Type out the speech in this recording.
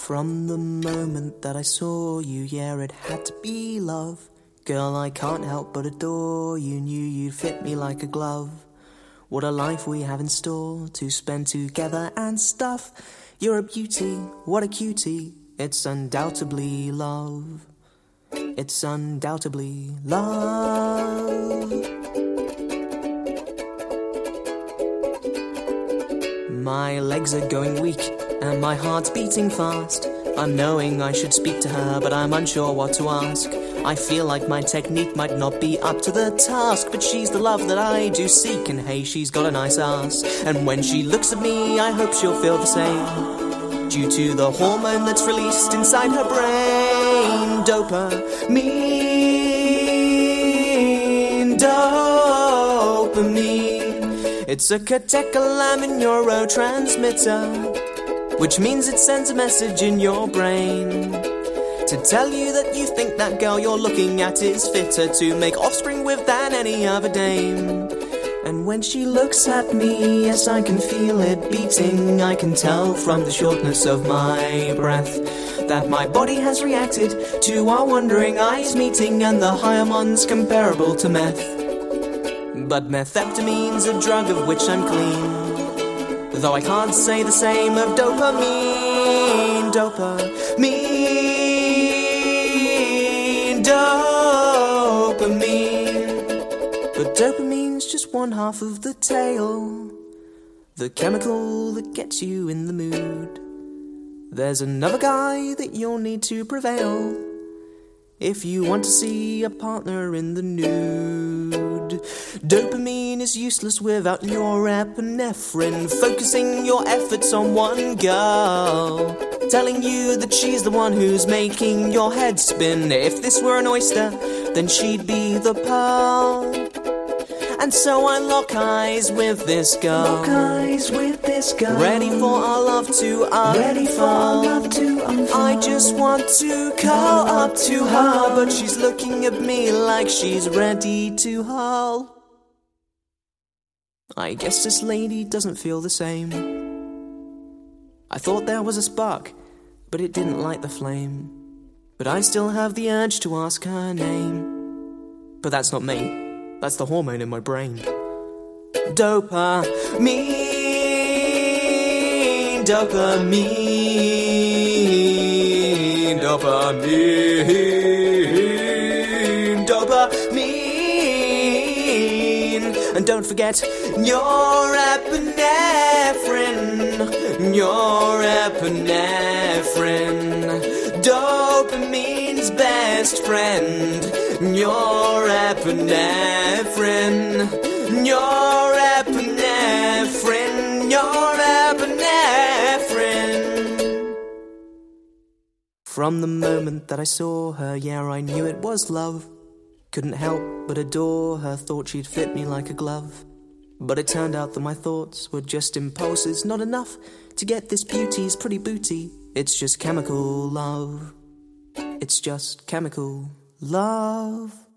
From the moment that I saw you, yeah, it had to be love. Girl, I can't help but adore you. Knew you'd fit me like a glove. What a life we have in store to spend together and stuff. You're a beauty, what a cutie. It's undoubtedly love. It's undoubtedly love. My legs are going weak and my heart's beating fast. I'm knowing I should speak to her, but I'm unsure what to ask. I feel like my technique might not be up to the task, but she's the love that I do seek, and hey, she's got a nice ass. And when she looks at me, I hope she'll feel the same, due to the hormone that's released inside her brain. Dopamine, dopamine. It's a catecholamine neurotransmitter, which means it sends a message in your brain to tell you that you think that girl you're looking at is fitter to make offspring with than any other dame. And when she looks at me, yes, I can feel it beating. I can tell from the shortness of my breath that my body has reacted to our wandering eyes meeting, and the high hormones comparable to meth. But methamphetamine's a drug of which I'm clean, though I can't say the same of dopamine. Dopamine. But dopamine's just one half of the tale, the chemical that gets you in the mood. There's another guy that you'll need to prevail if you want to see a partner in the nude. Dopamine is useless without norepinephrine, focusing your efforts on one girl, telling you that she's the one who's making your head spin. If this were an oyster, then she'd be the pearl. And so I lock eyes with this girl, ready for our love to unfold. I just want to curl up to her, but she's looking at me like she's ready to hurl. I guess this lady doesn't feel the same. I thought there was a spark, but it didn't light the flame. But I still have the urge to ask her name. But that's not me. That's the hormone in my brain. Dopamine, dopamine, dopamine, dopamine. And don't forget norepinephrine, norepinephrine, dopamine's best friend. Norepinephrine, norepinephrine, norepinephrine. From the moment that I saw her, yeah, I knew it was love. Couldn't help but adore her, thought she'd fit me like a glove. But it turned out that my thoughts were just impulses, not enough to get this beauty's pretty booty. It's just chemical love. It's just chemical love.